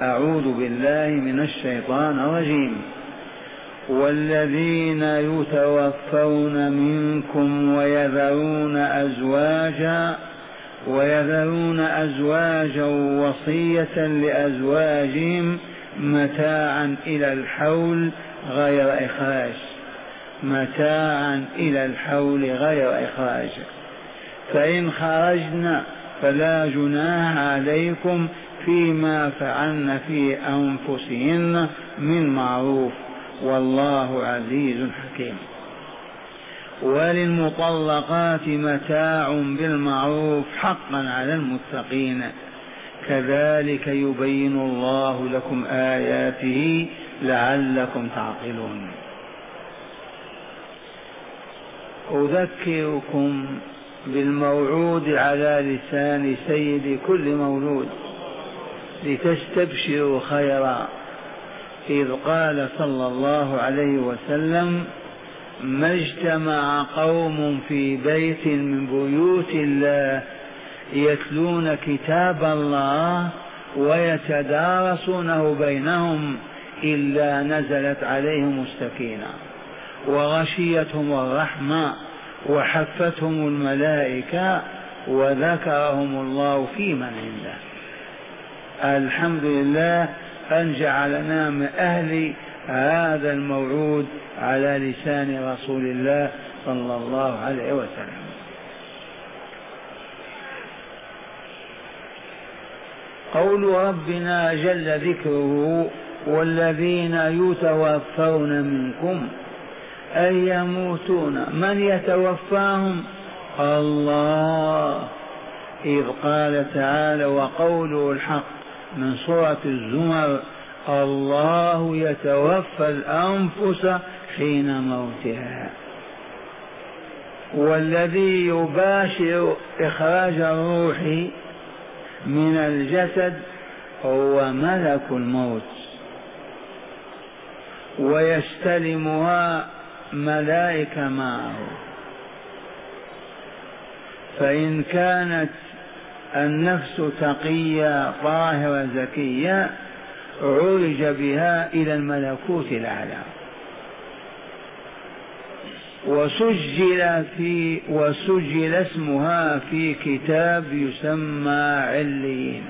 أعوذ بالله من الشيطان الرجيم. والذين يتوفون منكم ويذرون أزواجا وصية لأزواجهم متاعا إلى الحول غير إخراج فإن خرجنا فلا جناح عليكم فيما فعلن في أنفسهن من معروف والله عزيز حكيم. وللمطلقات متاع بالمعروف حقا على المتقين كذلك يبين الله لكم آياته لعلكم تعقلون. أذكركم بالموعود على لسان سيد كل مولود لتستبشروا خيرا، إذ قال صلى الله عليه وسلم: ما اجتمع قوم في بيت من بيوت الله يتلون كتاب الله ويتدارسونه بينهم إلا نزلت عليهم السكينة وغشيتهم الرحمة وحفتهم الملائكة وذكرهم الله في من عنده. الحمد لله أن جعلنا من أهل هذا الموعود على لسان رسول الله صلى الله عليه وسلم. قول ربنا جل ذكره: والذين يتوفون منكم أي يموتون. من يتوفاهم؟ الله، إذ قال تعالى وقوله الحق من سورة الزمر: الله يتوفى الأنفس حين موتها. والذي يباشر إخراج الروح من الجسد هو ملك الموت، ويستلمها ملائكة معه. فإن كانت النفس تقية طاهرة زكية عرج بها إلى الملكوت الأعلى وسجل اسمها في كتاب يسمى عليين،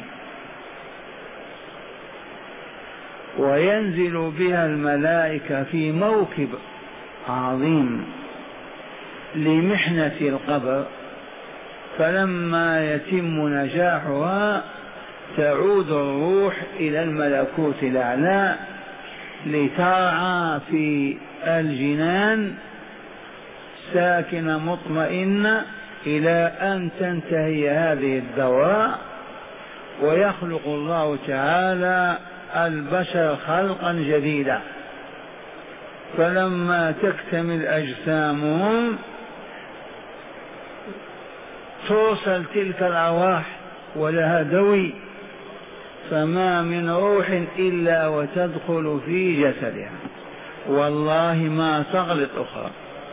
وينزل بها الملائكة في موكب عظيم لمحنة القبر. فلما يتم نجاحها تعود الروح إلى الملكوت الأعلى لترعى في الجنان ساكنة مطمئنة إلى أن تنتهي هذه الدورة ويخلق الله تعالى البشر خلقا جديدا. فلما تكتمل أجسامهم توصل تلك الأرواح ولها دوي، فما من روح إلا وتدخل في جسدها، والله ما تغلط أخرى.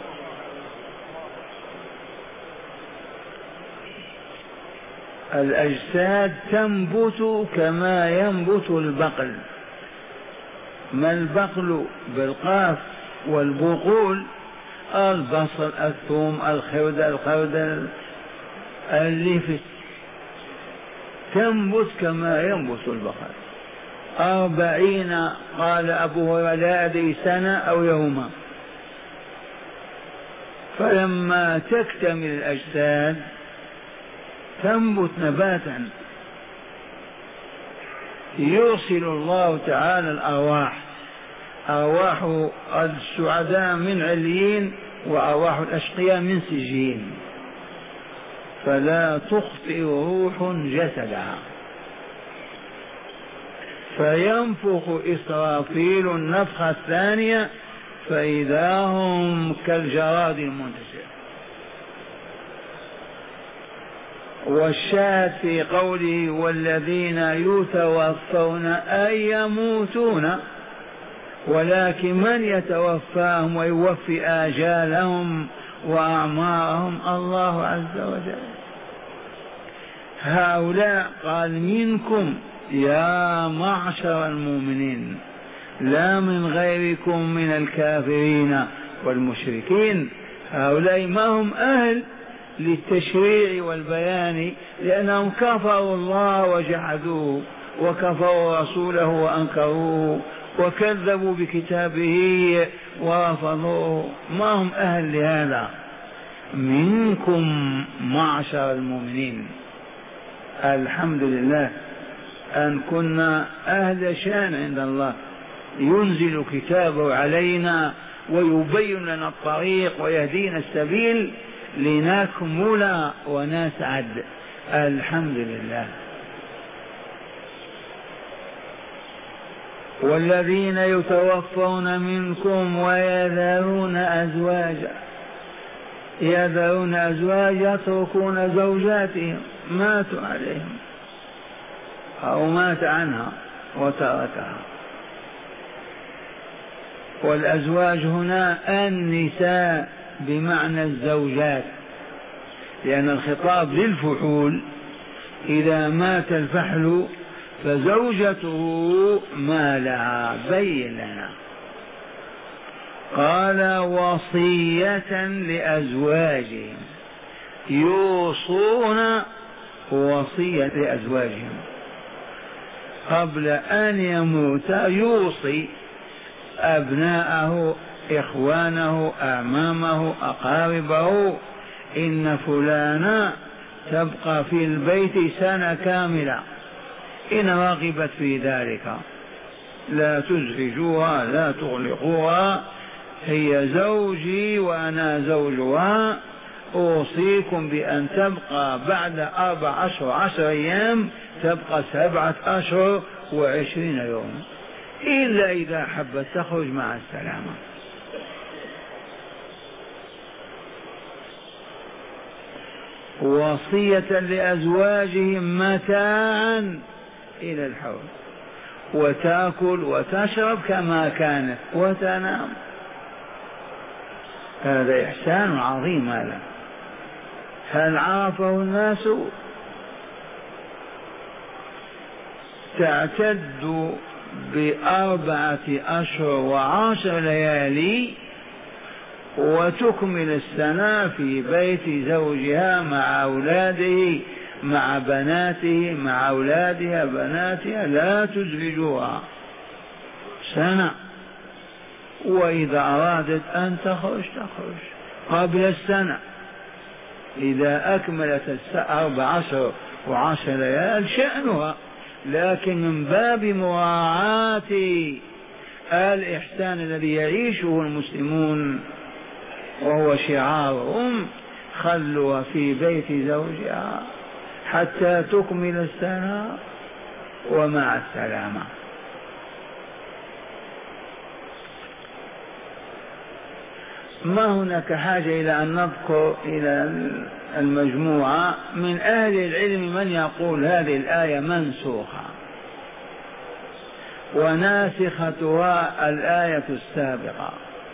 الأجساد تنبت كما ينبت البقل. ما البقل بالقاف والبقول؟ البصل، الثوم، الخردل، الليفت، تنبت كما ينبت البقل 40 قال أبو هريرة لا أدري سنة أو يوما. فلما تكتمل الأجساد تنبت نباتا يرسل الله تعالى الأرواح، أرواح السعداء من عليين وأرواح الأشقياء من سجين، فلا تخطئ روح جسدها. فينفخ إسرافيل النفخة الثانية فإذا هم كالجراد المنتشر. والشاهد في قوله والذين يتوفون أي يموتون، ولكن من يتوفاهم ويوفي آجالهم وأعمارهم؟ الله عز وجل. هؤلاء قال منكم يا معشر المؤمنين لا من غيركم من الكافرين والمشركين. هؤلاء ما هم أهل للتشريع والبيان، لأنهم كفروا الله وجحدوه وكفروا رسوله وأنكروه وكذبوا بكتابه ورفضوه، ما هم أهل لهذا. منكم معشر المؤمنين، الحمد لله أن كنا أهل شان عند الله، ينزل كتابه علينا ويبين لنا الطريق ويهدينا السبيل لنكمل ونسعد، الحمد لله. والذين يتوفون منكم ويذرون أزواجا، يذرون أزواج يتركون زوجاتهم ماتوا عليهم أو مات عنها وتركها. والأزواج هنا النساء بمعنى الزوجات، لأن الخطاب للفحول، إذا مات الفحل فزوجته ما لها، بين لنا. قال وصية لأزواجهم، يوصون وصية لأزواجهم قبل أن يموت، يوصي أبناءه إخوانه أعمامه أقاربه إن فلانا تبقى في البيت سنة كاملة، إن رغبت في ذلك لا تزعجوها لا تغلقوها، هي زوجي وأنا زوجها، أوصيكم بأن تبقى بعد 4 أشهر 10 أيام تبقى 7 أشهر و20 يوم، إلا إذا حبت تخرج مع السلامة. وصية لأزواجهم متاعا إلى الحول، وتأكل وتشرب كما كانت وتنام. هذا إحسان عظيم، هذا هل عرفه الناس؟ تعتد ب4 أشهر و10 ليالي وتكمل السنة في بيت زوجها مع أولاده مع بناته مع أولادها بناتها، لا تزعجوها سنة. وإذا أرادت أن تخرج قبل السنة، إذا أكملت 14 و10 ليال شأنها، لكن من باب مراعاة الإحسان الذي يعيشه المسلمون وهو شعارهم، خلوا في بيت زوجها حتى تكمل السنة ومع السلامة. ما هناك حاجة إلى أن نذكر إلى المجموعة من أهل العلم من يقول هذه الآية منسوخة وناسختها الآية السابقة،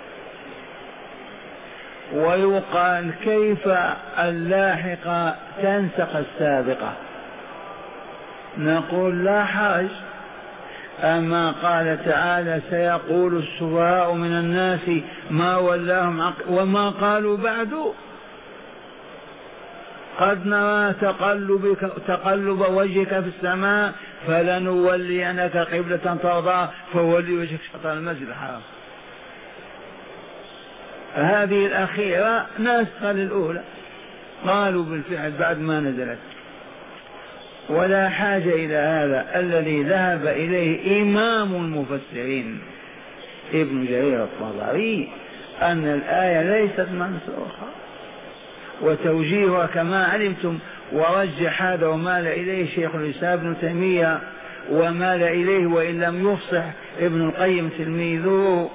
ويقال كيف اللاحقة تنسخ السابقة؟ نقول لا حرج، أما قال تعالى سيقول السفهاء من الناس ما ولاهم وما قالوا بعد قد نرى تقلب وجهك في السماء فلنولينك قبلة ترضاها فولي وجهك شطر المسجد الحرام. هذه الأخيرة ناسخة للأولى، قالوا بالفعل بعد ما نزلت. ولا حاجة إلى هذا الذي ذهب إليه إمام المفسرين ابن جرير الطبري أن الآية ليست منسوخة، وتوجيهها كما علمتم، ورجح هذا ومال إليه شيخ الإسلام ابن تيمية، ومال إليه وإن لم يفصح ابن القيم تلميذه.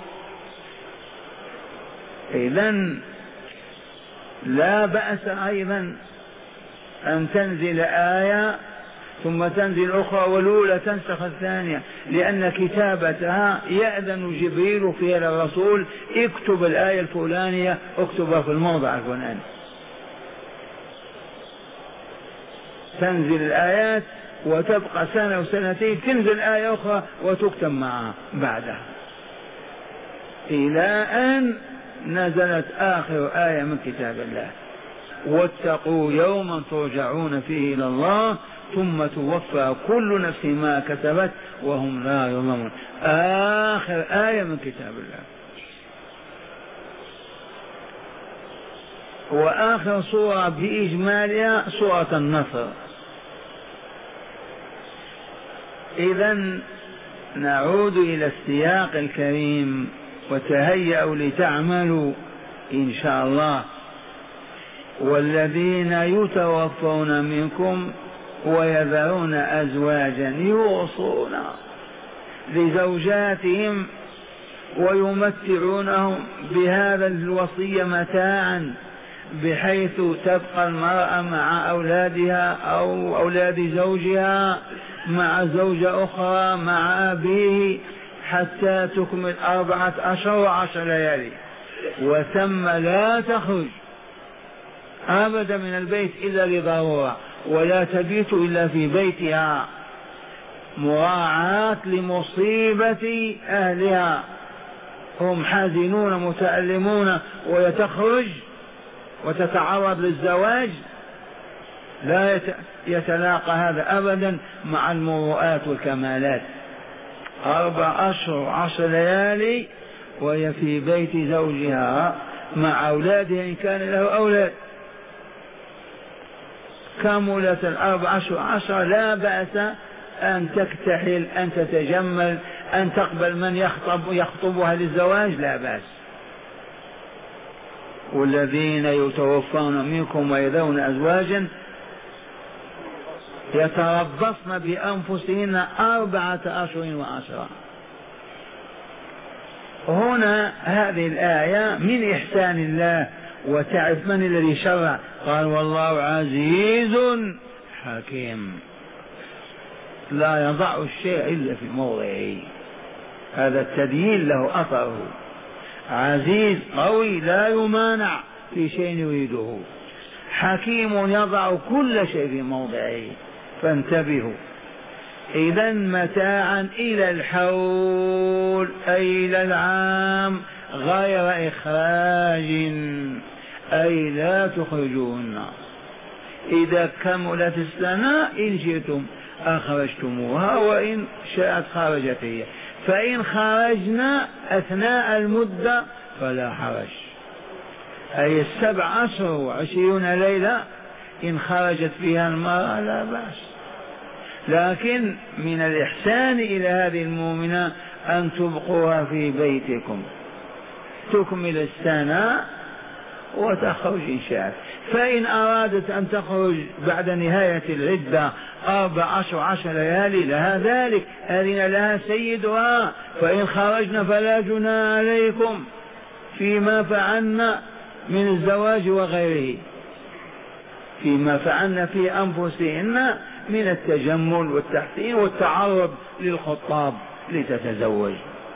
إذن لا بأس أيضا أن تنزل آية ثم تنزل أخرى والأولى تنسخ الثانية، لأن كتابتها يأذن جبريل فيها للرسول اكتب الآية الفلانية اكتبها في الموضع الفلاني. تنزل الآيات وتبقى سنة وسنتين تنزل آية أخرى وتكتب معها بعدها، إلى أن نزلت آخر آية من كتاب الله: واتقوا يوما ترجعون فيه إلى الله ثم توفى كل نفس ما كسبت وهم لا يظلمون. آخر آية من كتاب الله. وآخر سورة بإجمالها سورة النصر. إذن نعود إلى السياق الكريم: وتهيأوا لتعملوا إن شاء الله. والذين يتوفون منكم ويذرون أزواجا يوصون لزوجاتهم ويمتعونهم بهذا الوصية متاعا، بحيث تبقى المرأة مع أولادها أو أولاد زوجها مع زوجة أخرى مع أبيه حتى تكمل 4 أشهر و10 ليالي، وثم لا تخرج أبدا من البيت إلا لضرورة، ولا تبيت إلا في بيتها مراعاة لمصيبة أهلها، هم حزنون متألمون ويتخرج وتتعرض للزواج، لا يتلاقى هذا أبدا مع المروءات والكمالات. 4 أشهر و10 ليالي وهي في بيت زوجها مع أولادها إن كان له أولاد. كملت 4 أشهر 10 لا بأس أن تكتحل، أن تتجمل، أن تقبل من يخطبها للزواج، لا بأس. والذين يتوفون منكم ويذرون أزواجا يتربصن بأنفسهن 4 أشهر و10. هنا هذه الآية من إحسان الله، وتعرف من الذي شرع. قال: والله عزيز حكيم، لا يضع الشيء إلا في موضعه. هذا التدين له أثره. عزيز قوي لا يمانع في شيء يريده، حكيم يضع كل شيء في موضعه. فانتبهوا. إذا متاعا إلى الحول أي إلى العام غير إخراج، أي لا تخرجون. إذا كملت السنة إن شئتم أخرجتموها، وإن شاءت خرجت هي. فإن خرجنا أثناء المدة فلا حرج، أي 7 أشهر و20 ليلة إن خرجت فيها المرأة لا بأس. لكن من الإحسان إلى هذه المؤمنة أن تبقوها في بيتكم تكمل السنة وتخرج إن شاءت. فإن أرادت أن تخرج بعد نهاية العدة 4 أشهر 10 ليالي لها ذلك، أذن لها سيدها. فإن خرجن فلا جناح عليكم فيما فعلن من الزواج وغيره، فيما فعلن في أنفسهن من التجمل والتحسين والتعرض للخطاب لتتزوج.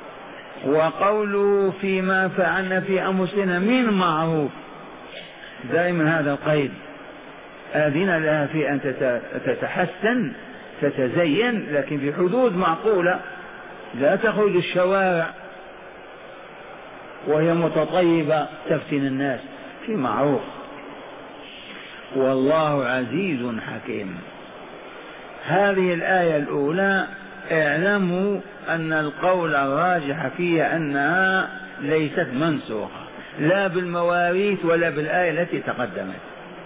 وقوله فيما فعلن في أنفسهن من معروف، دائما هذا القيد. أذن لها في أن تتحسن تتزين، لكن في حدود معقولة، لا تخرج الشوارع وهي متطيبة تفتن الناس، في معروف. والله عزيز حكيم. هذه الآية الأولى اعلموا أن القول الراجح فيها أنها ليست منسوخة، لا بالمواريث ولا بالآية التي تقدمت،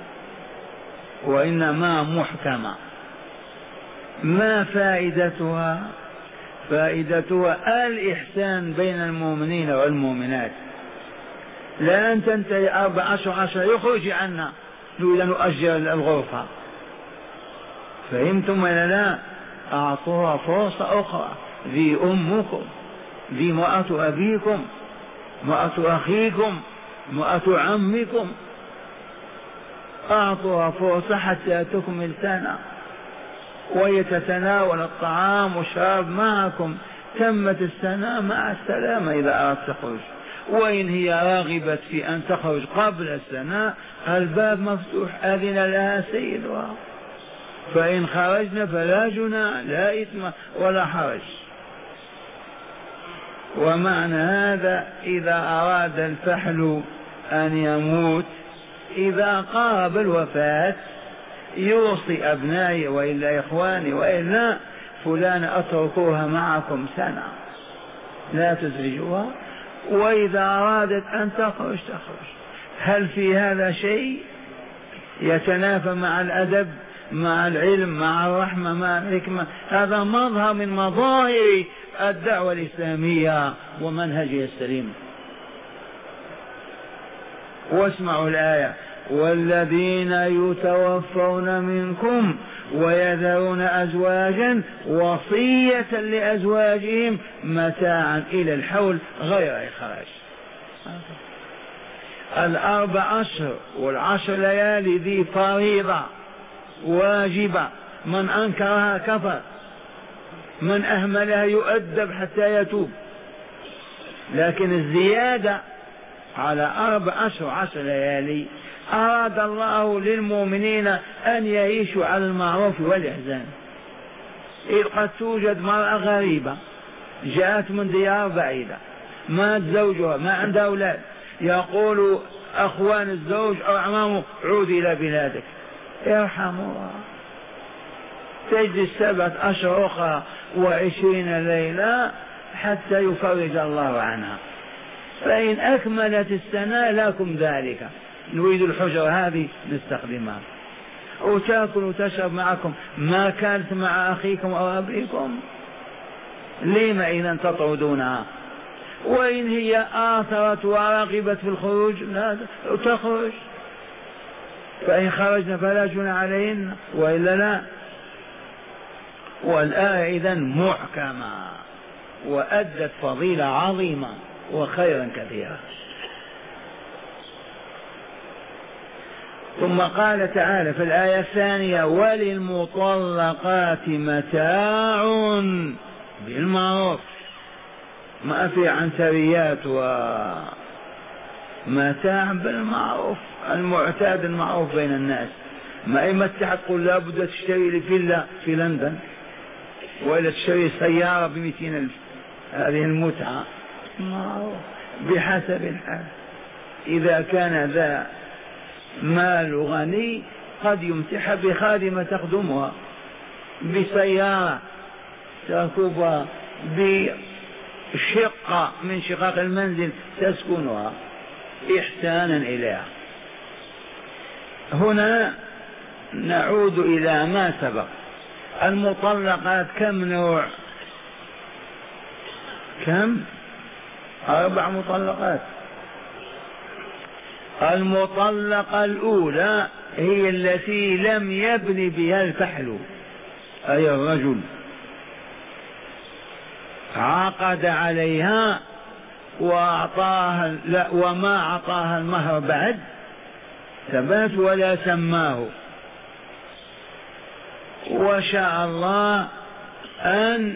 وإنما محكمة. ما فائدتها؟ فائدتها الإحسان بين المؤمنين والمؤمنات. لا أن تنتهي 4 أشهر 10 يخرج عنا نريد أن نؤجر الغرفة. فهمتم ولا لا؟ أعطوها فرصة أخرى. ذي أمكم، ذي امرأة أبيكم، امرأة أخيكم، امرأة عمكم، أعطوها فرصة حتى تكمل سنة ويتتناول الطعام والشراب معكم. تمت السنة مع السلامة إذا أردت تخرج. وإن هي راغبت في أن تخرج قبل السنة الباب مفتوح، أذن لها سيدها فإن خرجنا فلا جناح، لا إثم ولا حرج. ومعنى هذا إذا أراد الفحل أن يموت إذا قارب الوفاة يوصي أبنائي وإلا إخواني وإلا فلان أتركوها معكم سنة لا تزعجوها، وإذا أرادت أن تخرج تخرج. هل في هذا شيء يتنافى مع الأدب مع العلم مع الرحمة مع الحكمة؟ هذا مظهر من مظاهر الدعوة الإسلامية ومنهجها السليم. واسمعوا الآية: والذين يتوفون منكم ويذرون أزواجا وصية لأزواجهم متاعا إلى الحول غير إخراج. 4 أشهر و10 ليالي ذي فريضة واجبة، من أنكرها كفر، من أهملها يؤدب حتى يتوب. لكن الزيادة على 4 أشهر 10 ليالي أراد الله للمؤمنين أن يعيشوا على المعروف والإحسان. إذ قد توجد مرأة غريبة جاءت من ديار بعيدة، مات زوجها ما عندها أولاد، يقول أخوان الزوج أو أعمامه: عودي إلى بلادك، ارحموها. تجلس 7 أشهر أخرى و20 ليلة حتى يفرج الله عنها. فإن أكملت السنة لكم ذلك، نريد الحجرة هذه نستخدمها، وتأكل وتشرب معكم ما كانت مع أخيكم أو أبيكم. لما إذا تطردونها؟ وإن هي آثرت ورغبت في الخروج لا تخرج، فإن خرجنا فلا جناح عليهن وإلا لا. والآية إذن محكمة وأدت فضيلة عظيمة وخيرا كثيرا. ثم قال تعالى في الآية الثانية: وللمطلقات متاع بالمعروف. ما في عنتريات ومتاع بالمعروف المعتاد المعروف بين الناس. ما يمتع تقول لابد تشتري لي فيلا في لندن ولا تشتري سيارة ب200,000. هذه المتعة معروف بحسب الحال. إذا كان ذا مال غني قد يمتح بخادمة تخدمها، بسيارة تركبها، بشقة من شقق المنزل تسكنها إحسانا إليها. هنا نعود إلى ما سبق. المطلقات كم نوع؟ كم؟ 4 مطلقات. المطلقة الأولى هي التي لم يبن بها الفحل، أي الرجل عقد عليها وأعطاها وما أعطاها المهر بعد ثبات ولا سماه، وشاء الله أن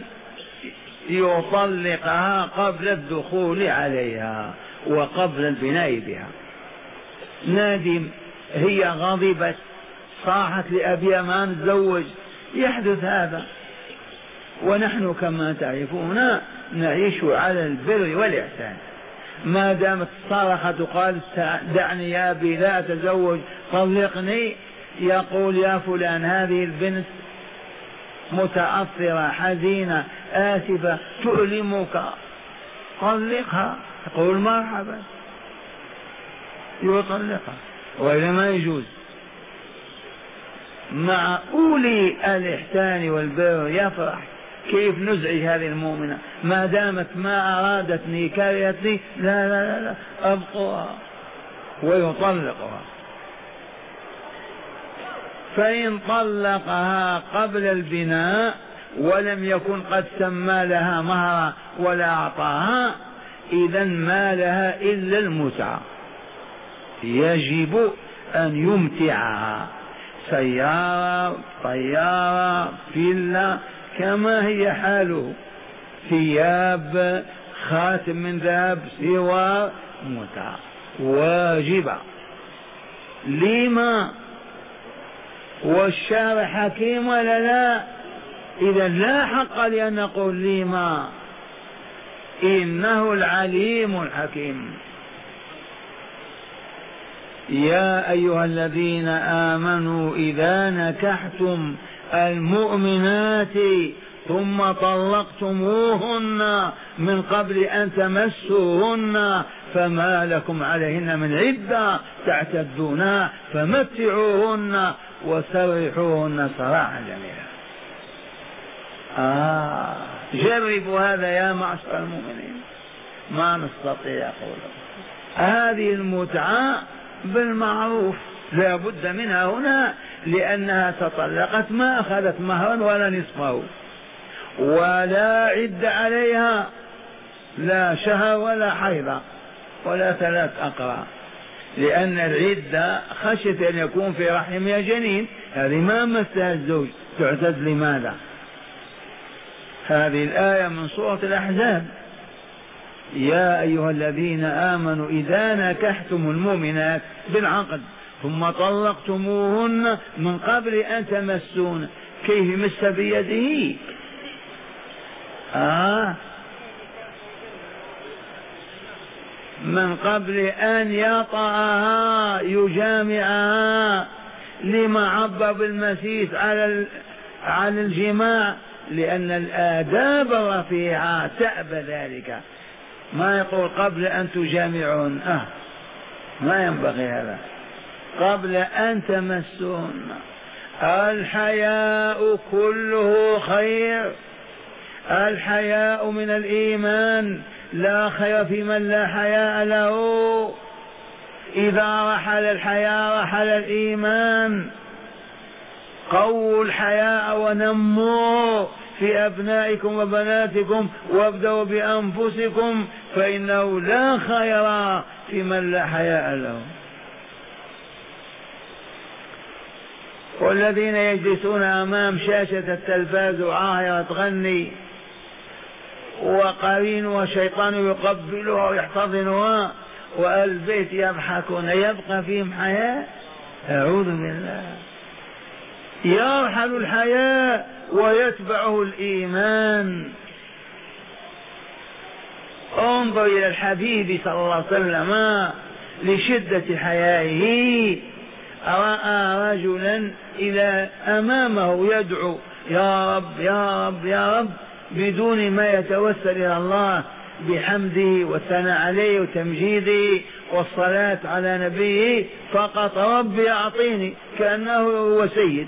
يطلقها قبل الدخول عليها وقبل البناء بها. نادم، هي غضبت، صاحت لأبيها ما نتزوج، يحدث هذا. ونحن كما تعرفون نعيش على البر والإحسان. ما دامت صرخت وقالت دعني يا أبي لا أتزوج طلقني، يقول يا فلان هذه البنت متأثرة حزينة آسفة تؤلمك، طلقها. تقول مرحبا، يطلقها وإلا ما يجوز. مع أولي الإحسان والبر يفرح. كيف نزعج هذه المؤمنة ما دامت ما أرادتني كرهتني؟ لا لا لا أبقوها، ويطلقها. فإن طلقها قبل البناء ولم يكن قد سمى لها مهرا ولا أعطاها، إذا ما لها إلا المتعة، يجب أن يمتعها، سيارة طيارة فيلا كما هي حاله، ثياب خاتم من ذهب سوار، متعة واجبة. لما؟ والشارع حكيم ولا لا؟ إذا لا حق لأن نقول لي ما، إنه العليم الحكيم. يا أيها الذين آمنوا إذا نكحتم المؤمنات ثم طلقتموهن من قبل أن تمسوهن فما لكم عليهن من عدة تعتدونها فمتعوهن وسرحوهن سراحا جميلا. جربوا هذا يا معشر المؤمنين، ما نستطيع قوله. هذه المتعة بالمعروف لا بد منها هنا، لأنها تطلقت ما أخذت مهرا ولا نصفه ولا عد عليها، لا شهر ولا حيضة ولا 3 أقراء، لأن العدة خشية أن يكون في رحمها جنين، هذه ما مسها الزوج تعتد لماذا؟ هذه الآية من سورة الأحزاب. يا أيها الذين آمنوا إذا نكحتم المؤمنات بالعقد ثم طلقتموهن من قبل أن تمسون، كيف مس بيده؟ من قبل أن يطأها يجامعها، لما عبر بالمسيس على الجماع؟ لأن الآداب الرفيعة تأبى ذلك، ما يقول قبل أن تجامعون، ما ينبغي هذا، قبل أن تمسون. الحياء كله خير، الحياء من الإيمان، لا خير في من لا حياء له. إذا رحل الحياء رحل الإيمان. قووا الحياء ونموا في أبنائكم وبناتكم وابدأوا بأنفسكم، فإنه لا خير في من لا حياء له. والذين يجلسون أمام شاشة التلفاز وعاهرة تغني وقرين وشيطان يقبلها ويحتضنها والبيت يضحكون، يبقى فيهم حياء؟ أعوذ بالله. يرحل الحياء ويتبعه الإيمان. انظر إلى الحبيب صلى الله عليه وسلم لشدة حيائه، رأى رجلا إلى أمامه يدعو يا رب يا رب يا رب بدون ما يتوسل إلى الله بحمده والثناء عليه وتمجيده والصلاة على نبيه، فقط ربي أعطيني، كأنه هو سيد.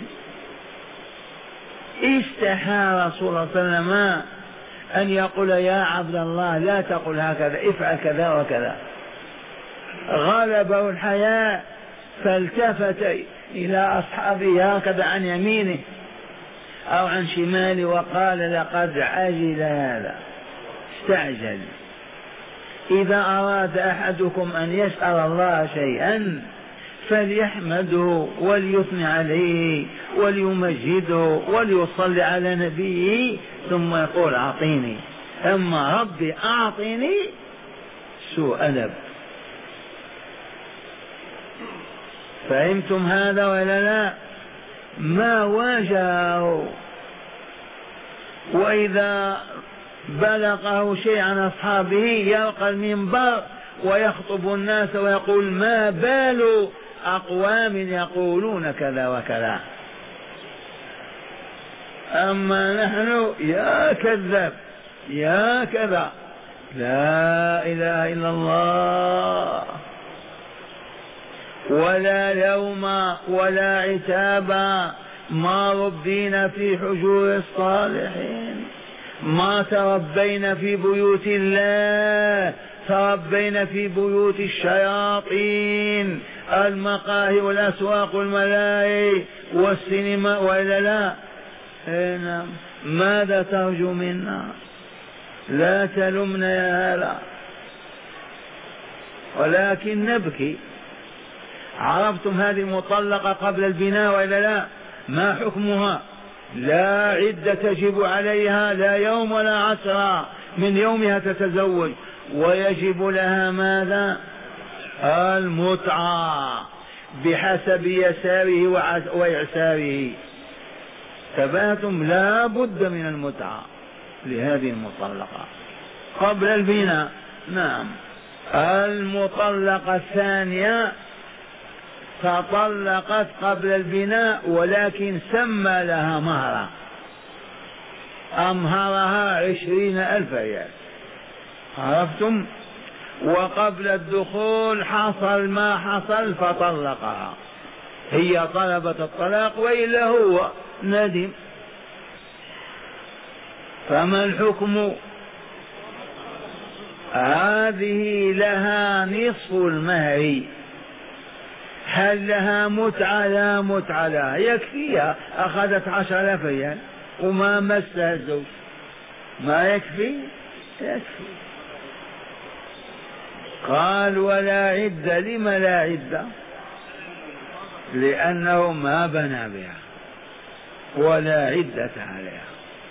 استحى رسول الله صلى الله عليه وسلم أن يقول يا عبد الله لا تقل هكذا، افعل كذا وكذا. غلبه الحياء فالتفت إلى أصحابه هكذا عن يمينه أو عن شماله وقال لقد عجل هذا، استعجل. إذا أراد أحدكم أن يسأل الله شيئا فليحمده وليثني عليه وليمجده وليصلي على نبيه ثم يقول أعطيني. أما ربي أعطيني سوء أدب. فهمتم هذا ولا لا؟ ما واجهه. وإذا بلغه شيء عن أصحابه يلقى المنبر ويخطب الناس ويقول ما بال أقوام يقولون كذا وكذا. أما نحن يا كذاب يا كذا، لا إله إلا الله، ولا لوم ولا عتاب، ما ربينا في حجور الصالحين، ما تربينا في بيوت الله، تربينا في بيوت الشياطين، المقاهي والأسواق والملاهي والسينما، وإلا لا؟ نعم. ماذا ترجو منا؟ لا تلمنا يا هذا، ولكن نبكي. عرفتم هذه المطلقة قبل البناء وإلا لا؟ ما حكمها؟ لا عدة تجب عليها، لا يوم ولا 10 من يومها تتزوج، ويجب لها ماذا؟ المتعة. بحسب يساره وإعساره. تباتم لا بد من المتعة لهذه المطلقة قبل البناء. نعم. المطلقة الثانية تطلقت قبل البناء ولكن سمى لها مهرا، أمهرها 20,000 ريال، عرفتم؟ وقبل الدخول حصل ما حصل فطلقها، هي طلبت الطلاق وإلا هو ندم. فما الحكم؟ هذه لها نصف المهر. هل لها متعة؟ لا متعة لها، يكفيها، أخذت 10,000 ريال وما مسها الزوج، ما يكفي؟ يكفي. قال ولا عدة. لم لا عدة؟ لأنه ما بنى بها ولا عدة عليها.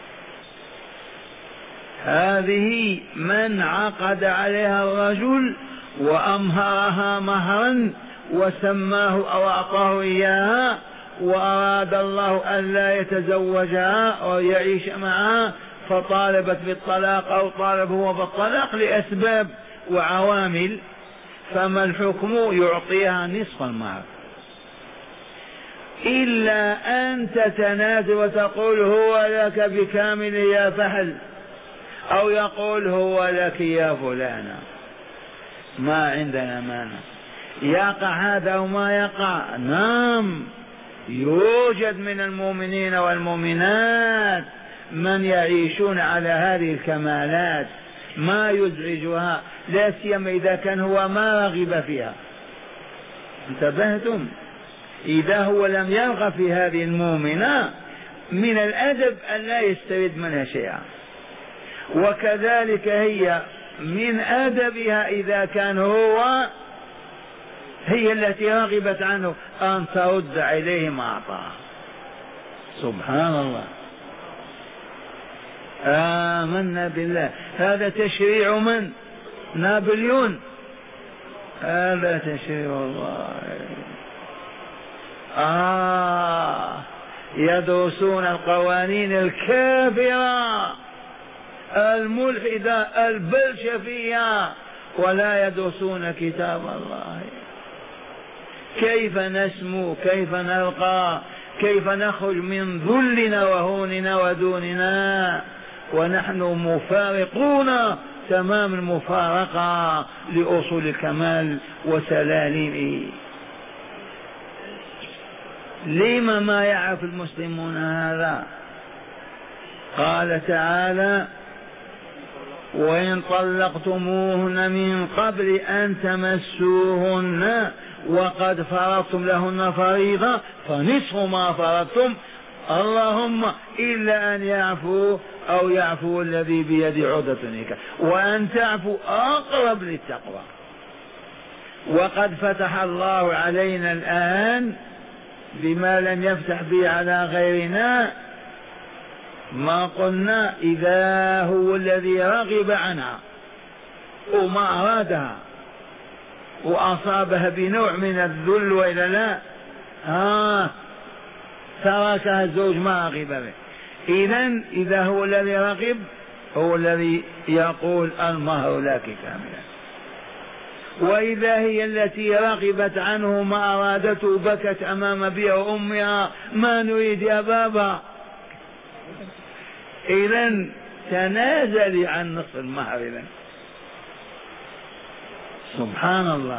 هذه من عقد عليها الرجل وأمهرها مهرا وسماه أو أعطاه إياها، وأراد الله أن لا يتزوجها أو يعيش معها فطالبت بالطلاق أو طالب هو بالطلاق لأسباب وعوامل، فما الحكم؟ يعطيها نصف المهر، إلا أن تتنازل وتقول هو لك بكامل يا فحل، أو يقول هو لك يا فلانة، ما عندنا مانع. يقع هذا وما يقع؟ نعم، يوجد من المؤمنين والمؤمنات من يعيشون على هذه الكمالات ما يزعجها، لا سيما إذا كان هو ما رغب فيها. انتبهتم؟ إذا هو لم يرغب في هذه المؤمنة من الأدب أن لا يسترد منها شيئا، وكذلك هي من أدبها إذا كان هو هي التي رغبت عنه أن ترد إليه ما أعطاه. سبحان الله. آمنا بالله. هذا تشريع من؟ نابليون. هذا تشريع الله. يدرسون القوانين الكافرة الملحدة البلشفية ولا يدرسون كتاب الله. كيف نسمو؟ كيف نلقى؟ كيف نخرج من ذلنا وهوننا ودوننا ونحن مفارقون تمام المفارقة لأصول الكمال وسلالمه؟ لما ما يعرف المسلمون هذا؟ قال تعالى وإن طلقتموهن من قبل أن تمسوهن وقد فرضتم لهن فريضة فنصف ما فرضتم، اللهم إلا أن يعفوا أو يعفو الذي بيده عقدة النكاح، وأن تعفوا أقرب للتقوى. وقد فتح الله علينا الآن بما لم يفتح به على غيرنا، ما قلنا إذا هو الذي رغب عنها وما أرادها وأصابها بنوع من الذل وإلا لا تركها الزوج ما رغب به. إذا هو الذي رغب هو الذي يقول المهر لك كاملا، وإذا هي التي رغبت عنه ما أرادته بكت أمام أبيها وأمها ما نريد يا بابا، إذن تنازلي عن نصف المهر. إذن سبحان الله.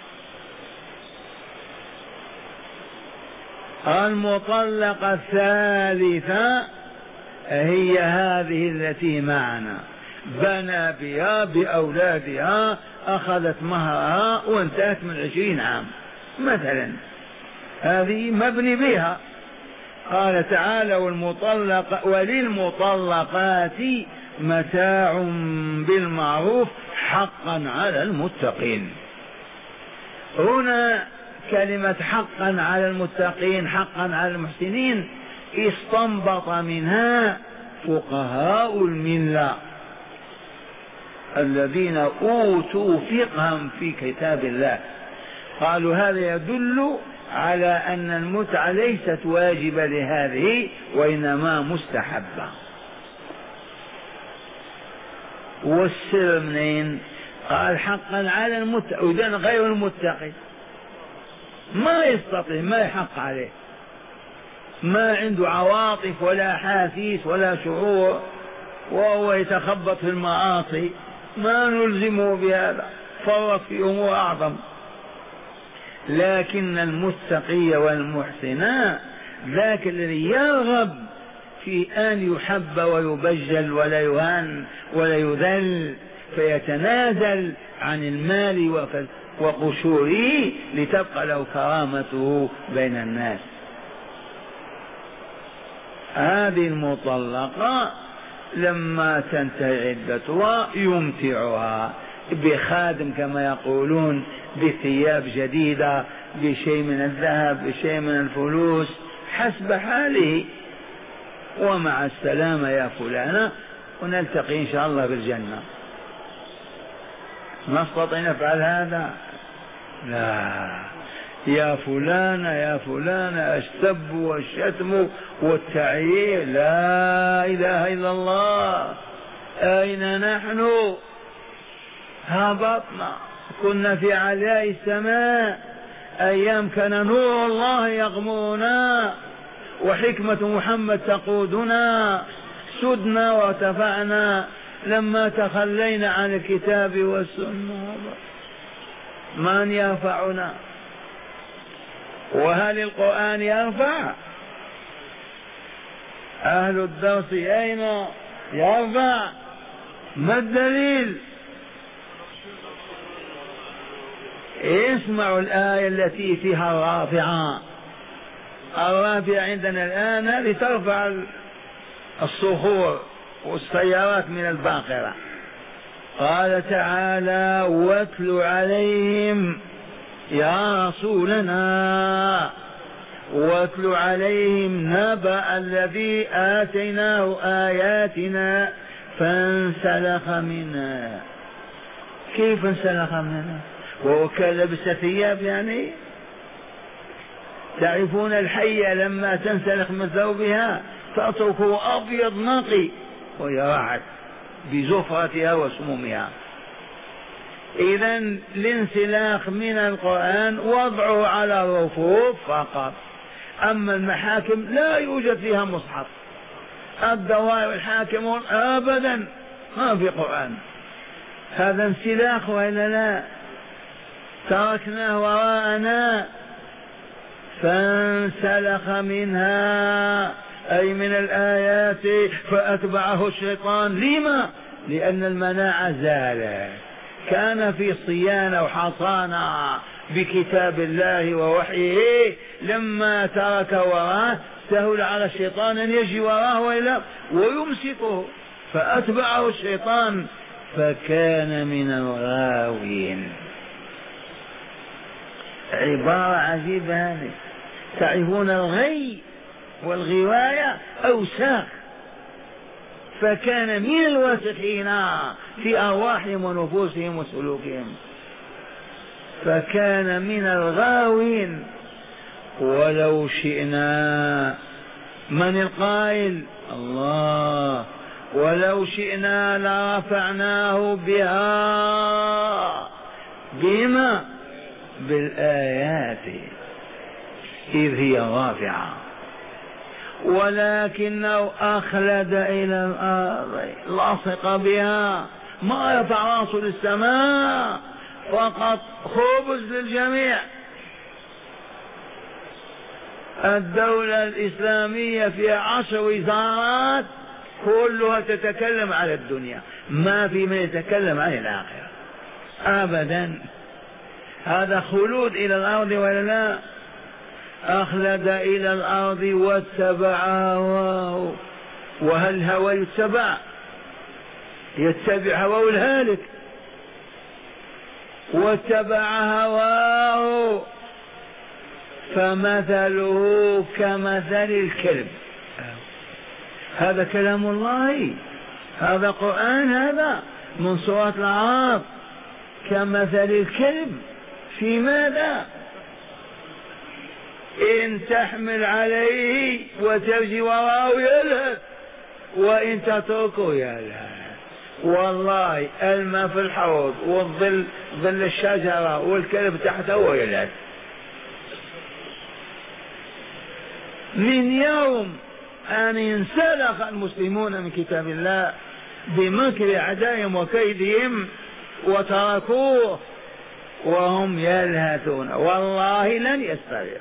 المطلقة الثالثة هي هذه التي معنا، بنى بها بأولادها، أخذت مهرها وانتهت من 20 عام مثلا، هذه مبني بها. قال تعالى وللمطلقات متاع بالمعروف حقا على المتقين. هنا كلمة حقا على المتقين حقا على المحسنين استنبط منها فقهاء الملة الذين أوتوا فقها في كتاب الله، قالوا هذا يدل على أن المتعة ليست واجبة لهذه وإنما مستحبة. والسر منين؟ قال حقا على المتقي، إذن غير المتقي ما يستطيع، ما يحق عليه، ما عنده عواطف ولا حاسيس ولا شعور، وهو يتخبط في المعاصي، ما نلزمه بهذا، فرط في أمور أعظم. لكن المتقي والمحسن ذاك الذي يرغب في أن يحب ويبجل ولا يهان ولا يذل، فيتنازل عن المال وقشوره لتبقى له كرامته بين الناس. هذه المطلقة لما تنتهي عدتها يمتعها بخادم كما يقولون، بثياب جديدة، بشيء من الذهب، بشيء من الفلوس، حسب حاله. ومع السلامة يا فلانة، ونلتقي إن شاء الله بالجنة. نستطيع نفعل هذا؟ لا. يا فلانة يا فلانة، السب والشتم والتعيير، لا إله إلا الله. أين نحن؟ هبطنا، كنا في علاء السماء، أيام كان نور الله يغمرنا وحكمة محمد تقودنا، سدنا وارتفعنا. لما تخلينا عن الكتاب والسنة من يرفعنا؟ وهل القرآن يرفع؟ أهل الدرس أين يرفع؟ ما الدليل؟ اسمعوا الآية التي فيها الرافعة. الرافعة عندنا الآن لترفع الصخور والسيارات من الباقرة. قال تعالى: واتل عليهم يا رسولنا، واتل عليهم نبأ الذي آتيناه آياتنا فانسلخ منها. كيف انسلخ منها؟ وهو كان لبس ثياب يعني؟ تعرفون الحية لما تنسلخ من ثوبها تتركه أبيض نقي وهي راحت بزفرتها وسمومها. إذا الانسلاخ من القرآن وضعه على الرفوف فقط، أما المحاكم لا يوجد فيها مصحف. الدوائر الحاكمون أبدا ما في قرآن. هذا انسلاخ وإلا لا؟ تركناه وراءنا. فانسلخ منها أي من الآيات فأتبعه الشيطان. لما؟ لأن المناعة زالت، كان في صيانة وحصانة بكتاب الله ووحيه، لما ترك وراه سهل على الشيطان أن يجي وراه ويمسكه، فأتبعه الشيطان فكان من الغاوين. عبارة عجيبة هذه. تعرفون الغي والغواية أوساخ، فكان من الواسخين في أرواحهم ونفوسهم وسلوكهم، فكان من الغاوين. ولو شئنا، من القائل؟ الله. ولو شئنا لرفعناه بها. بما؟ بالآيات إذ هي رافعة، ولكنه أخلد إلى الأرض لصق بها، ما يرفع راسه للسماء، فقط خبز للجميع. الدولة الإسلامية فيها 10 وزارات كلها تتكلم على الدنيا، ما في من يتكلم عن الآخرة أبدا. هذا خلود إلى الأرض ولا لا؟ أخلد إلى الأرض واتبع هواه. وهل هوى يتبع؟ يتبع هواه الهالك. واتبع هواه فمثله كمثل الكلب. هذا كلام الله، هذا قرآن، هذا من سورة الأعراف. كمثل الكلب في ماذا؟ إن تحمل عليه وترجي وراءه يلهث، وإن تتركه يلهث. والله الماء في الحوض والظل ظل الشجرة والكلب تحته يلهث. من يوم أن انسلخ المسلمون من كتاب الله بمكر أعدائهم وكيدهم وتركوه وهم يلهثون، والله لن يستطيعوا.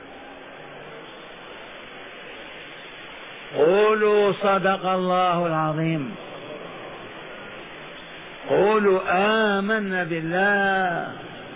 قولوا صدق الله العظيم. قولوا آمنا بالله.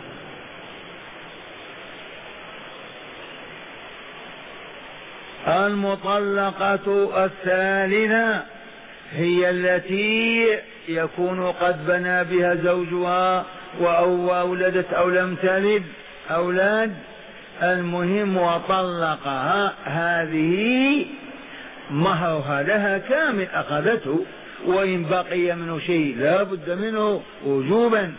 المطلقة الثالثة هي التي يكون قد بنى بها زوجها وأولدت أو لم تلد أولاد، المهم وطلقها، هذه مهرها لها كامل أخذته، وإن بقي منه شيء لا بد منه وجوبا،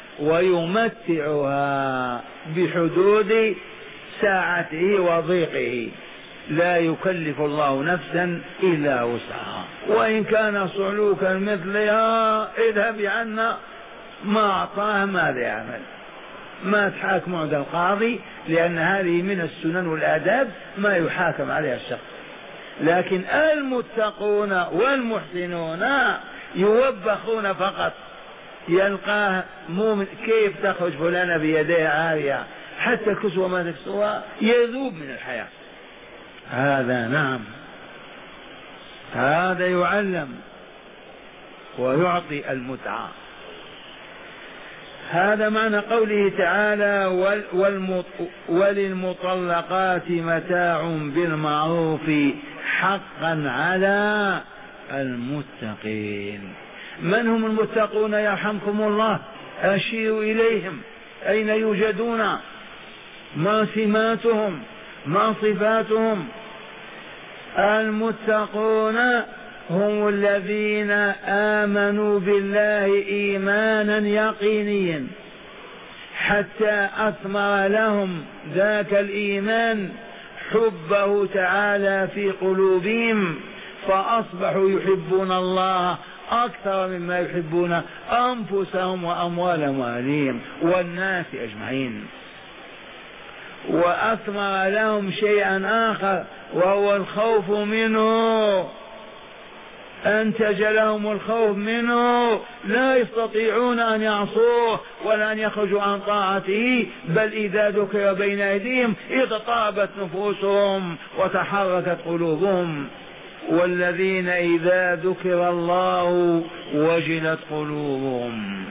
ويمتعها بحدود ساعته وضيقه، لا يكلف الله نفسا إلا وسعها. وإن كان صعلوكا مثلها اذهب عنا، ما أعطاه ماذا يعمل؟ ما تحاكم عند القاضي، لأن هذه من السنن والآداب ما يحاكم عليها الشخص. لكن المتقون والمحسنون يوبخون فقط. يلقاه مؤمن كيف تخرج فلانة بيديها عارية، حتى الكسوة ما تكسوها، يذوب من الحياة. هذا نعم، هذا يعلم ويعطي المتعة. هذا معنى قوله تعالى وللمطلقات متاع بالمعروف حقا على المتقين. من هم المتقون يرحمكم الله؟ أشيروا إليهم، أين يوجدون؟ ما سماتهم؟ ما صفاتهم؟ المتقون هم الذين آمنوا بالله إيمانا يقينيا حتى أثمر لهم ذاك الإيمان حبه تعالى في قلوبهم، فأصبحوا يحبون الله أكثر مما يحبون أنفسهم وأموالهم وأهليهم والناس أجمعين. وأثمر لهم شيئا آخر وهو الخوف منه، أنتج لهم الخوف منه، لا يستطيعون أن يعصوه ولا أن يخرجوا عن طاعته، بل إذا ذكر بين أيديهم اضطربت نفوسهم وتحركت قلوبهم. والذين إذا ذكر الله وجلت قلوبهم.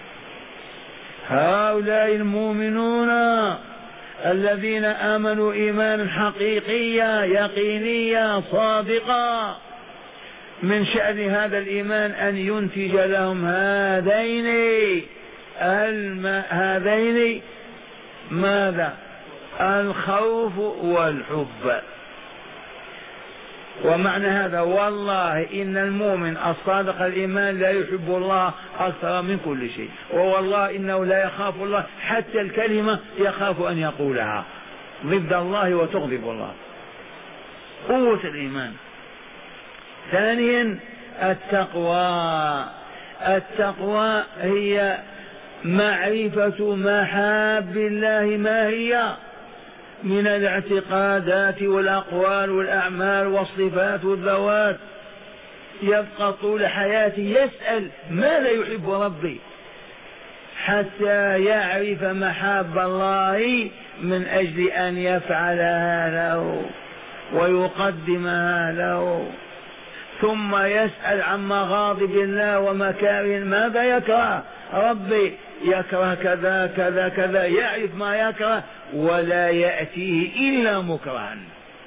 هؤلاء المؤمنون الذين آمنوا إيمانا حقيقيا يقينيا صادقا، من شأن هذا الإيمان أن ينتج لهم هذين ماذا؟ الخوف والحب. ومعنى هذا والله إن المؤمن الصادق الإيمان لا يحب الله أكثر من كل شيء، ووالله إنه لا يخاف الله حتى الكلمة يخاف أن يقولها ضد الله وتغضب الله. قوة الإيمان. ثانيا التقوى هي معرفة محاب الله ما هي من الاعتقادات والأقوال والأعمال والصفات والذوات. يبقى طول حياته يسأل ماذا يحب ربي، حتى يعرف محاب الله من أجل أن يفعلها له ويقدمها له. ثم يسأل عن مغاضب الله ومكاره، ماذا يكره ربي؟ يكره كذا كذا كذا، يعرف ما يكره ولا يأتيه إلا مكرها.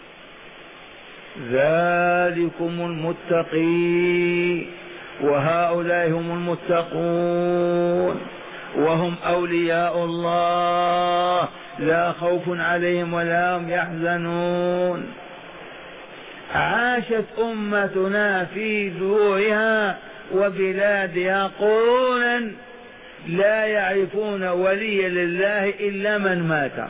ذلكم المتقي، وهؤلاء هم المتقون وهم أولياء الله، لا خوف عليهم ولا هم يحزنون. عاشت أمتنا في دورها وبلادها قرونا لا يعرفون وليا لله إلا من مات.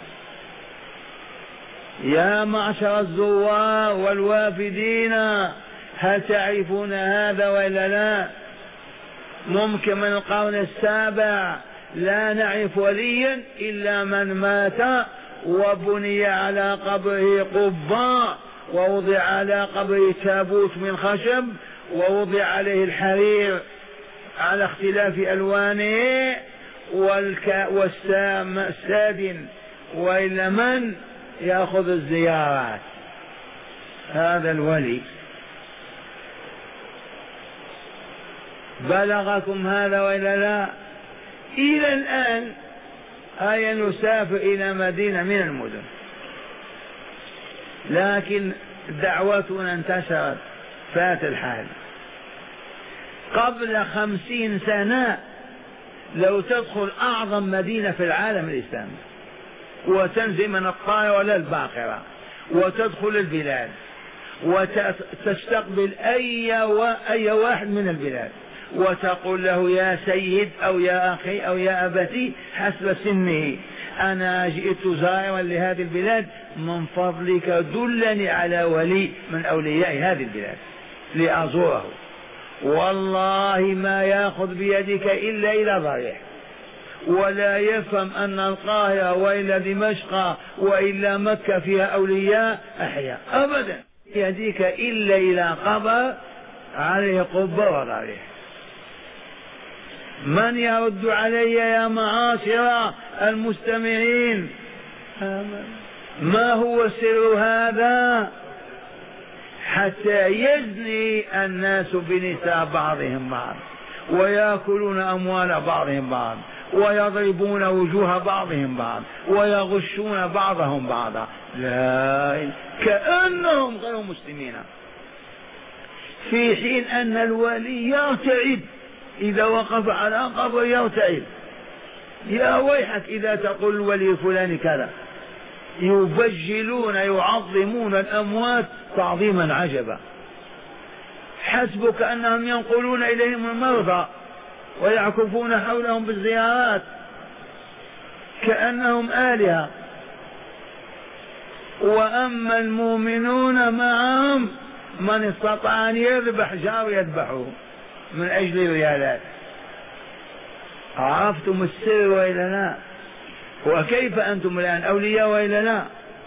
يا معشر الزوار والوافدين هل تعرفون هذا ولا لا؟ ممكن من القرن السابع لا نعرف وليا إلا من مات وبني على قبره قبة ووضع على قبره تابوت من خشب ووضع عليه الحرير على اختلاف ألوانه والسادن، وإلا من يأخذ الزيارات. هذا الولي. بلغكم هذا وإلا لا؟ إلى الآن هيا نسافر إلى مدينة من المدن، لكن دعوتنا انتشرت فات الحال. قبل 50 سنة لو تدخل أعظم مدينة في العالم الإسلامي وتنزل من الطائرة ولا الباقرة وتدخل البلاد وتستقبل أي واحد من البلاد وتقول له يا سيد أو يا أخي أو يا أبتي حسب سنه، أنا جئت زائرا لهذه البلاد، من فضلك دلني على ولي من أولياء هذه البلاد لأزوره. والله ما يأخذ بيدك إلا إلى ضريح، ولا يفهم أن القاهرة وإلا دمشق وإلا مكة فيها أولياء أحياء أبدا، يديك إلا إلى قبر عليه قبة وضريح. من يرد علي يا معاشر المستمعين؟ ما هو سر هذا؟ حتى يزني الناس بنساء بعضهم بعض ويأكلون أموال بعضهم بعض ويضربون وجوه بعضهم بعض ويغشون بعضهم بعضا، لا كأنهم غير مسلمين، في حين أن الولي يرتعد إذا وقف على قبر يرتعد. يا ويحك إذا تقول الولي فلان كذا. يبجلون يعظمون الأموات تعظيما عجبا، حسبك أنهم ينقلون إليهم المرضى ويعكفون حولهم بالزيارات كأنهم آلهة، وأما المؤمنون معهم من استطاع أن يذبح جار يذبحه من أجل ريالات. عرفتم السر وإلا لا؟ وكيف أنتم الآن أولياء وإلا لا؟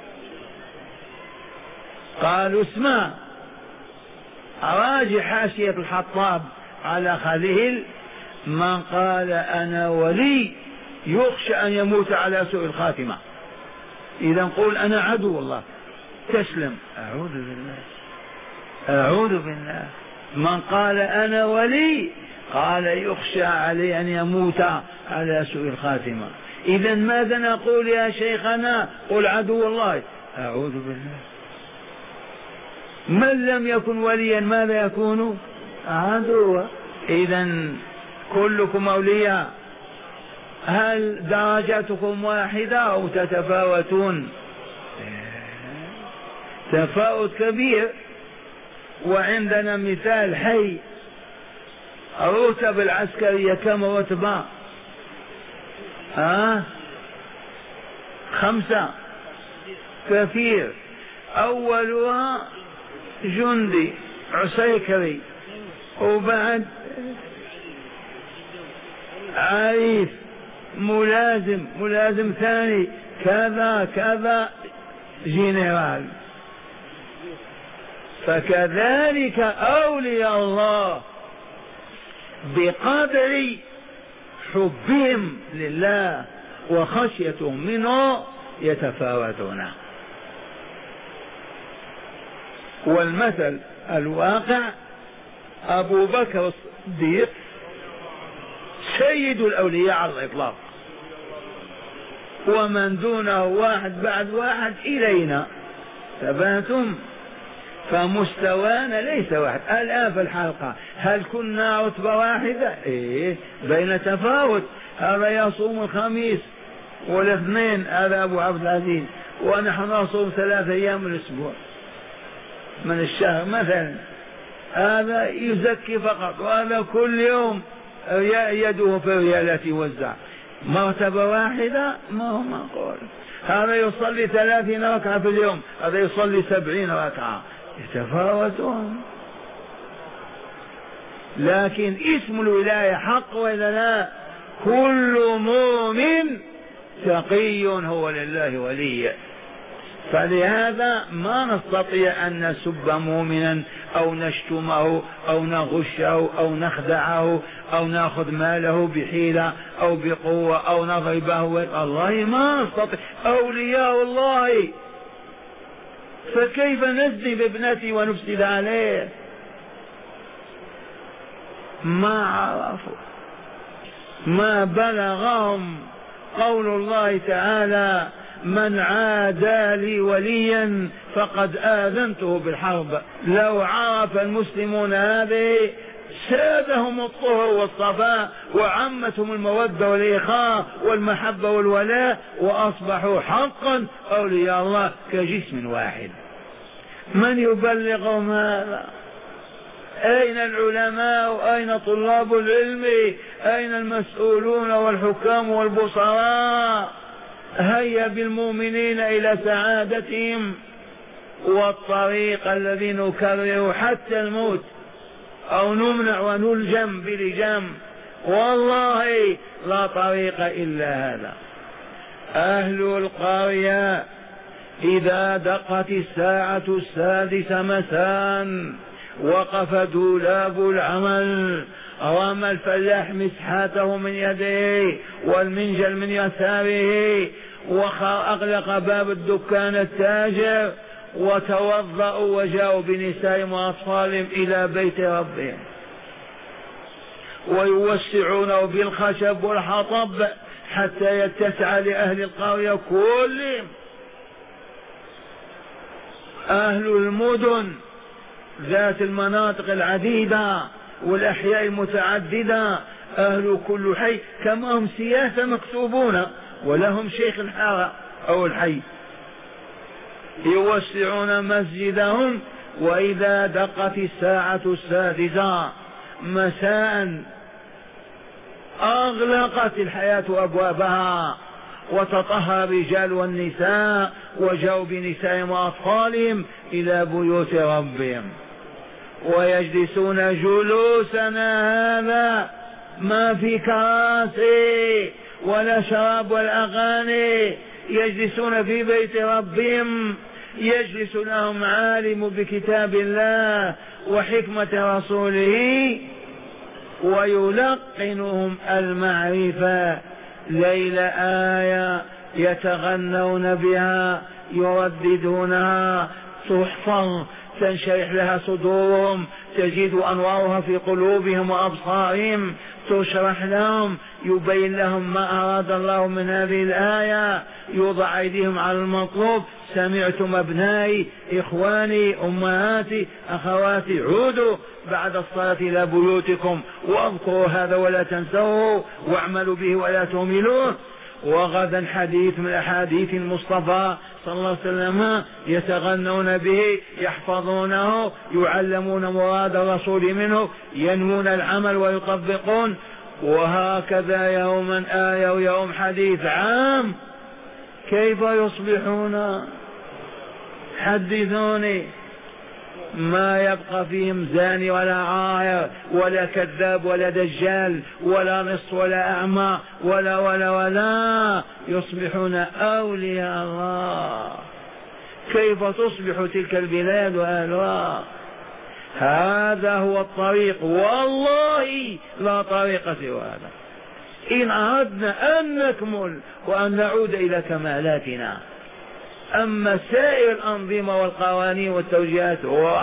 قالوا اسمع، أراجع حاشية الحطاب على خليل: من قال أنا ولي يخشى أن يموت على سوء الخاتمة. إذا قول أنا عدو الله تسلم. أعوذ بالله أعوذ بالله. من قال أنا ولي قال يخشى عليه أن يموت على سوء الخاتمة. إذا ماذا نقول يا شيخنا؟ قل عدو الله. أعوذ بالله. من لم يكن وليا ماذا يكون؟ عدوا. إذا كلكم أولياء. هل درجاتكم واحدة أو تتفاوتون؟ تفاوت كبير. وعندنا مثال حي، الرتب العسكرية كم رتبة؟ 5. كثير. أولها جندي عسيكري، وبعد عريف، ملازم ثاني، كذا كذا، جنرال. فكذلك أولياء الله بقدر حبهم لله وخشيتهم منه يتفاوتون. والمثل الواقع أبو بكر الصديق سيد الأولياء على الإطلاق، ومن دونه واحد بعد واحد إلينا. تباتم. فمستوانا ليس واحد. الآن في الحلقة هل كنا رتبة واحدة؟ إيه، بين تفاوت. هذا يصوم الخميس والاثنين، هذا أبو عبد العزيز، ونحن نصوم 3 أيام من الأسبوع من الشهر مثلا. هذا يزكي فقط، وهذا كل يوم يده في الريالات يوزع، مرتبة واحدة ما هو معقول. هذا يصلي 30 ركعة في اليوم، هذا يصلي 70 ركعة، يتفاوتون. لكن اسم الولاية حق وإلا لا؟ كل مؤمن تقي هو لله ولي. فلهذا ما نستطيع أن نسب مؤمنا أو نشتمه أو نغشه أو نخدعه أو نأخذ ماله بحيلة أو بقوة أو نضربه. الله ما نستطيع، أولياء الله. فكيف نزني بابنتي ونفسد عليه؟ ما عرفوا، ما بلغهم قول الله تعالى: من عادى لي وليا فقد آذنته بالحرب. لو عرف المسلمون هذه سادهم الطهر والصفاء وعمتهم المودة والإخاء والمحبة والولاء، وأصبحوا حقا أولياء الله كجسم واحد. من يبلغهم هذا؟ أين العلماء؟ أين طلاب العلم؟ أين المسؤولون والحكام والبصراء؟ هيا بالمؤمنين إلى سعادتهم. والطريق الذي نكرره حتى الموت أو نمنع ونلجم بلجام، والله لا طريق إلا هذا. أهل القرية إذا دقت الساعة 6 مساء وقف دولاب العمل، رمى الفلاح مسحاته من يده والمنجل من يساره، وأغلق باب الدكان التاجر، وتوضأوا وجاءوا بنسائهم وأطفالهم إلى بيت ربهم، ويوسعونه بالخشب والحطب حتى يتسع لأهل القرية كلهم. أهل المدن ذات المناطق العديدة والأحياء المتعددة، أهل كل حي كما هم سياسة مكتوبون ولهم شيخ الحارة أو الحي، يوسعون مسجدهم. وإذا دقت الساعة 6 مساء أغلقت الحياة أبوابها، وتطهر الرجال والنساء وجاءوا بنسائهم وأطفالهم إلى بيوت ربهم، ويجلسون جلوسنا هذا ما في كراسي ولا شراب ولا أغاني، يجلسون في بيت ربهم، يجلس لهم عالم بكتاب الله وحكمة رسوله ويلقنهم المعرفة. ليل آية يتغنون بها يرددونها، تحفظ، تنشرح لها صدورهم، تجد أنوارها في قلوبهم وأبصارهم، تشرح لهم، يبين لهم ما أراد الله من هذه الآية، يوضع أيديهم على المطلوب. سمعتم أبنائي، إخواني، أمهاتي، أخواتي، عودوا بعد الصلاة إلى بيوتكم واذكروا هذا ولا تنسوه واعملوا به ولا تهملوه. وغدا حديث من أحاديث المصطفى صلى الله عليه وسلم يتغنون به، يحفظونه، يعلمون مراد الرسول منه، ينمون العمل ويطبقون. وهكذا يوما آية ويوم حديث عام. كيف يصبحون؟ حدثوني. ما يبقى فيهم زاني ولا عاهر ولا كذاب ولا دجال ولا نص ولا أعمى ولا يصبحون أولياء الله. كيف تصبح تلك البلاد وأهلها؟ هذا هو الطريق، والله لا طريق سوى هذا إن أردنا أن نكمل وأن نعود إلى كمالاتنا. أما سائر الأنظمة والقوانين والتوجيهات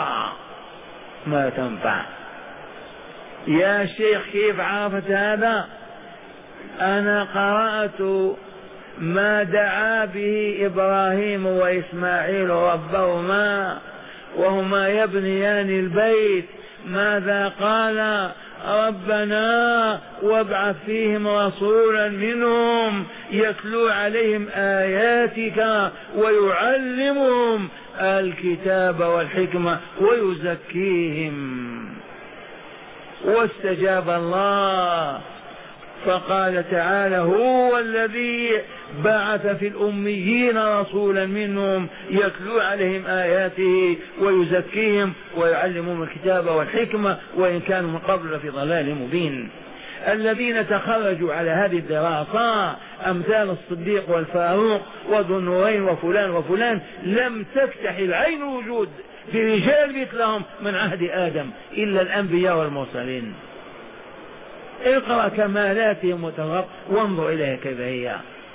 ما تنفع. يا شيخ كيف عرفت هذا؟ أنا قرأت ما دعا به إبراهيم وإسماعيل ربهما وهما يبنيان البيت. ماذا قال؟ ربنا وابعث فيهم رسولا منهم يتلو عليهم آياتك ويعلمهم الكتاب والحكمة ويزكيهم. واستجاب الله. فقال تعالى هو الذي بعث في الأميين رسولا منهم يتلو عليهم آياته ويزكيهم ويعلمهم الكتاب والحكمة وإن كانوا من قبل لفي ضلال مبين. الذين تخرجوا على هذه الدراسة أمثال الصديق والفاروق وذو النورين وفلان وفلان لم تفتح العين وجود برجال مثلهم من عهد آدم إلا الأنبياء والمرسلين. اقرأ كمالاتهم وتغط وانظر إليها كيف هي.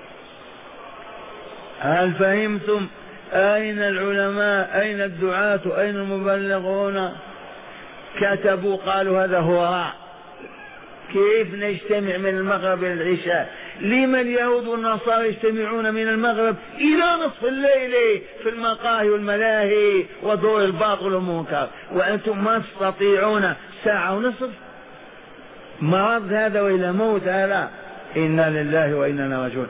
هل فهمتم؟ أين العلماء؟ أين الدعاة؟ أين المبلغون؟ كتبوا قالوا هذا هو. كيف نجتمع من المغرب إلى العشاء؟ لما اليهود والنصارى يجتمعون من المغرب إلى نصف الليل في المقاهي والملاهي ودور الباطل والمنكر، وأنتم ما تستطيعون ساعة ونصف؟ مرض هذا وإلى موت هذا. إنا لله وإنا إليه راجعون.